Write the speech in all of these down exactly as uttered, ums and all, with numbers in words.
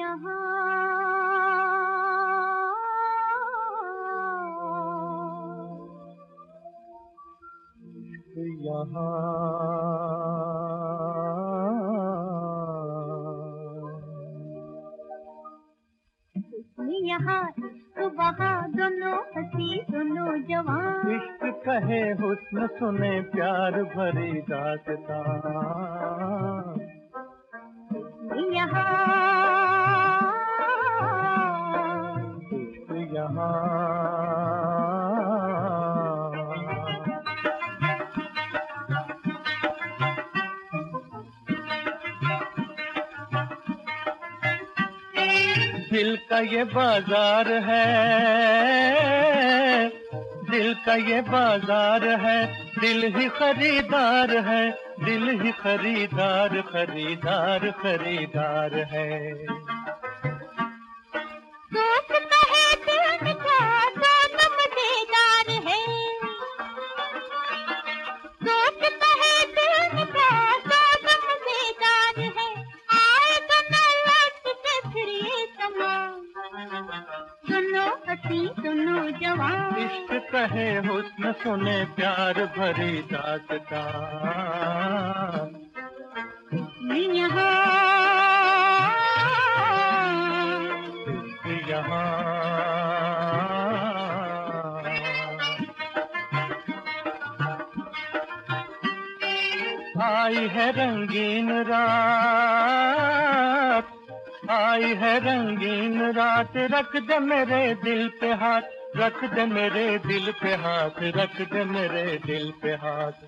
यहाँ यहाँ यहाँ वहाँ दोनों हंसी दोनों जवान। इश्क कहे हुस्न सुने प्यार भरी दास्तां। यहाँ इश्क यहाँ दिल का ये बाजार है, दिल का ये बाजार है, दिल ही खरीदार है, दिल ही खरीदार खरीदार खरीदार है। सोचता है दिल का दोनों मजेदार है, सोचता है दिल का दोनों मजेदार है। आए दोनों लौट के फिर ये समा, दोनों हंसी दोनों जवान। इश्क कहे हुस्न सुने प्यार भरी दास्तां। यहाँ इश्क यहाँ आई है रंगीन रात, आई है रंगीन रात, रख दे मेरे दिल पे हाथ, रख दे मेरे दिल पे हाथ, रख दे मेरे दिल पे हाथ।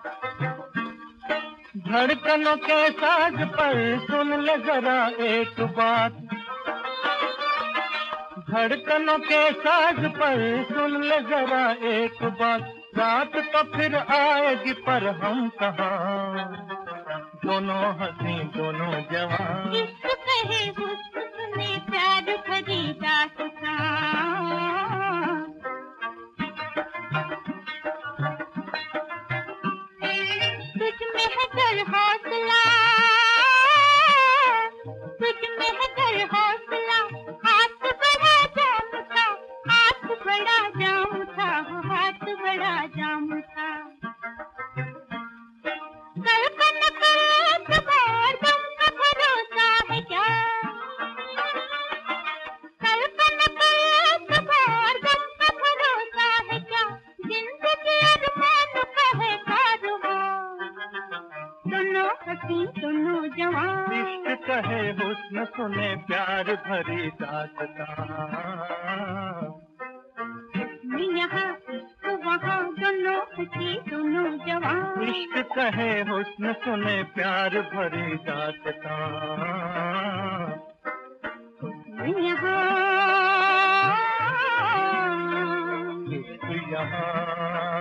धड़कनों के साज पर सुन ले जरा एक बात, धड़कनों के साज पर सुन ले जरा एक बात। रात तो फिर आएगी पर हम कहाँ, दोनों हंसी दोनों जवान। इश्क कहे हुस्न सुने प्यार भरी दास्तां। तुझ में है डर हौसला, तुझ में है डर हौसला, हाथ बड़ा जाम था, हाथ बड़ा जाम था, हाथ बड़ा जाम था। कल्पना कर कबार गम का भरोसा है क्या, कल्पना कर कबार गम का भरोसा है क्या। जिंदगी अरमान का है कारवां, दोनों हंसी दोनों जवान। इश्क कहे हुस्न सुने प्यार भरी दास्तां। यहाँ वहाँ दोनों हंसी दोनों जवान। इश्क कहे हुस्न सुने प्यार भरी दास्तां। यहाँ इश्क यहाँ